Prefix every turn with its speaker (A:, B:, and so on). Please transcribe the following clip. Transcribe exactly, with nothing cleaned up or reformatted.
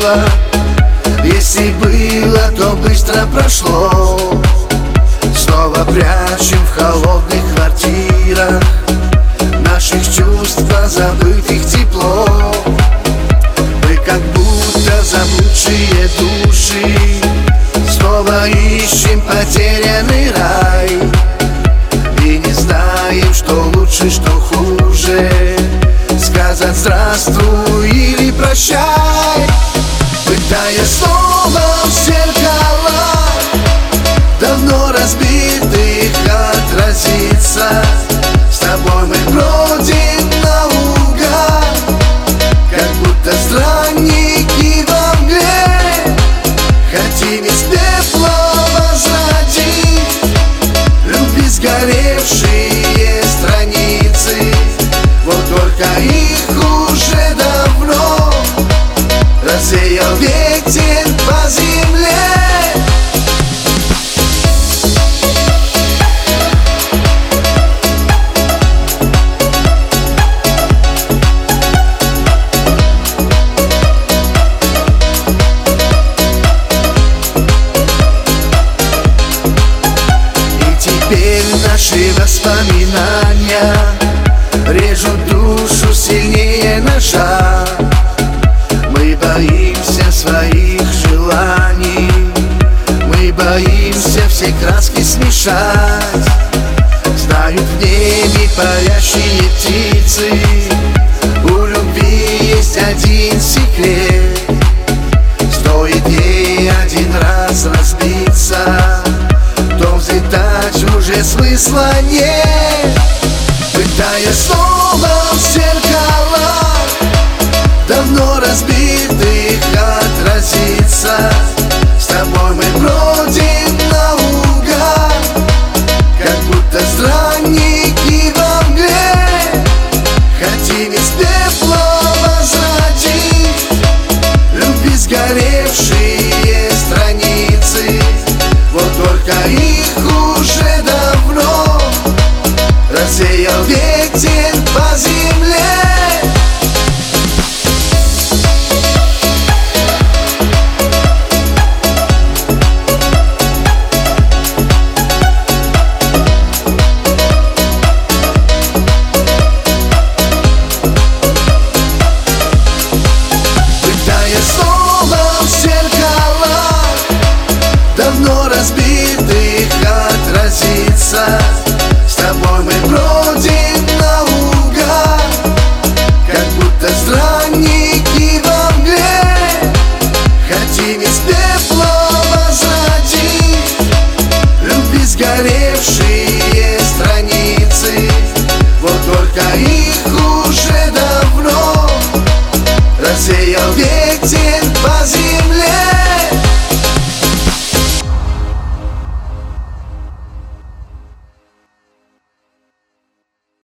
A: было. Если было, то быстро прошло. Снова прячем в холодных квартирах наших чувств, забытых тепло. Мы как будто заблудшие души, снова ищем потерянный рай. И не знаем, что лучше, что хуже, сказать здравствуй или прощай. Пытаясь снова в зеркала давно разбитых отразиться, с тобой мы бродим наугад, как будто странники во мгле. Хотим из пепла возродить любви сгоревшие страницы. Вот только их уже давно рассеял ветер по земле. Теперь наши воспоминания режут душу сильнее ножа. Мы боимся своих желаний, мы боимся все краски смешать. Знают в небе парящие птицы, у любви есть один секрет. Стоит ей один раз разбиться, то взлетать уже смысла нет. Пытаясь снова в зеркала давно разбитых отразиться, с тобой мы бродим наугад, как будто странники во мгле. Хотим из пепла возродить любви сгоревшие страницы. Вот только их уже давно рассеял ветер по земле. Пытаясь снова в зеркала давно разбитых отразиться, с тобой мы бродим наугад, как будто странники во мгле. Хотим из пепла возродить любви сгоревшие страницы. Вот только их уже давно рассеял ветер по земле.